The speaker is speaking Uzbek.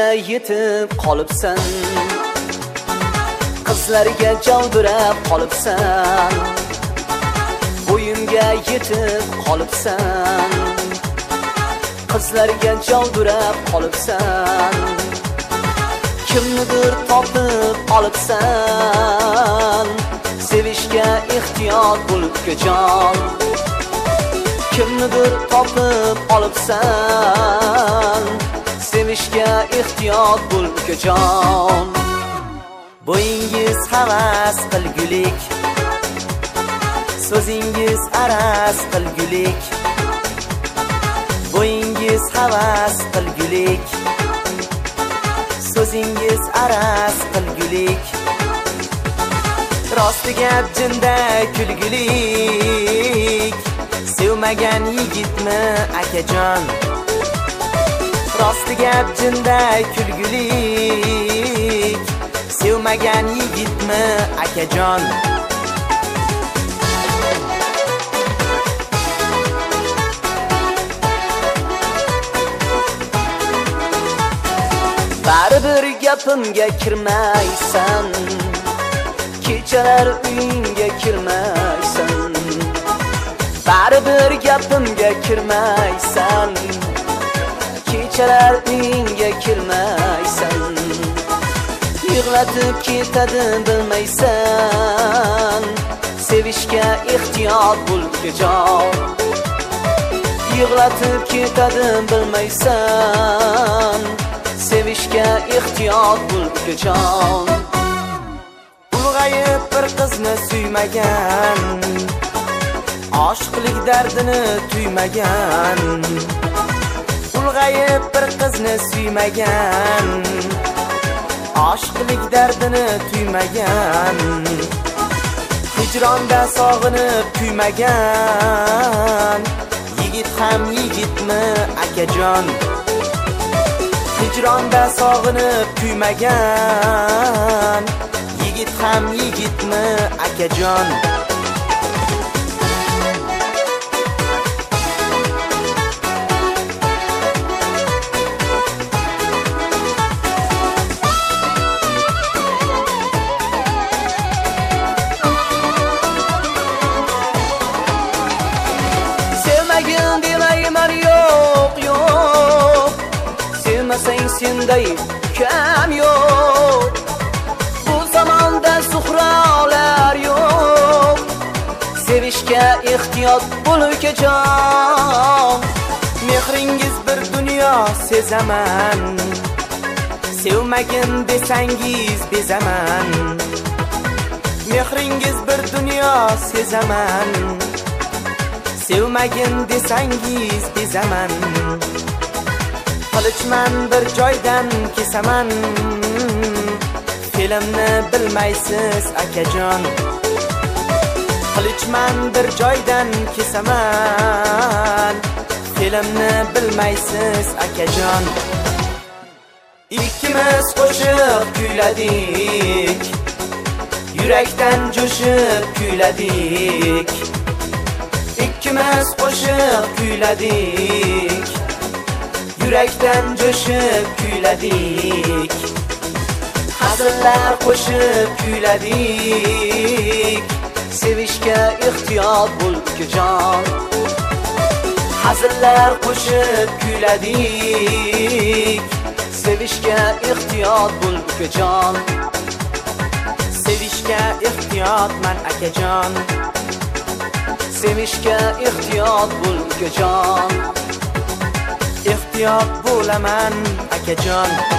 yetib qolibsan, qizlarga javdirab qolibsan, bo'yimga yetib qolibsan, qizlarga javdirab qolibsan, kimnidir topib olibsan, sevishga ehtiyot bo'lib jon, kimnidir topib olibsan, sevishga ehtiyot bo'lib jon. Bo'yingiz havas qilgulik, so'zingiz araz qilgulik, bo'yingiz havas qilgulik, so'zingiz araz qilgulik, rosti gap jinda kulgulik, sevmagan yigitmi akajon, rosti gap jinda kulgulik, sevmagan yigitmi akajon. Baribir gapimga kirmaysan, kechalar uyingga kirmaysan, baribir gapimga kirmaysan, kechalar uyingga kirmaysan, yig'latib ketadi bilmaysan, sevishga ehtiyot bo'l jon, yig'latib ketadi bilmaysan, sevishga ehtiyot bo'l jon. Ulg'ayib bir qizni suymagan, oshiqlik dardini tuymagan, ulg'ayib bir qizni suymagan, oshiqlik dardini tuymagan, hijronda sog'inib kuymagan, yigit ham yigitmi akajon, hijronda sog'inib kuymagan, yigit ham yigitmi akajon. Sevmagin demayman yo'q yo'q, sevmasang senday kam yo'q, bu zamonda suhrolar yo'q, sevishga ehtiyot bo'l jon. Mehringiz bir dunyo sezaman, sevmagin desangiz bezaman, mehringiz bir dunyo sezaman, sevmagin desangiz bezaman, qilichman bir joydan kesaman, filmni bilmaysiz akajon, qilichman bir joydan kesaman, filmni bilmaysiz akajon. Ikkimiz qo'shiq kuyladik, yurakdan jo'shib kuyladik, ikkimiz qo'shiq kuyladik, yurakdan jo'shib kuyladik, hazillar qo'shib kuyladik, sevishga ehtiyot bo'l jon, hazillar qo'shib kuyladik, sevishga ehtiyot bo'l jon, sevishga ehtiyotman akajon, sevishga ehtiyot bo'l jon, ehtiyot bo'laman akajon.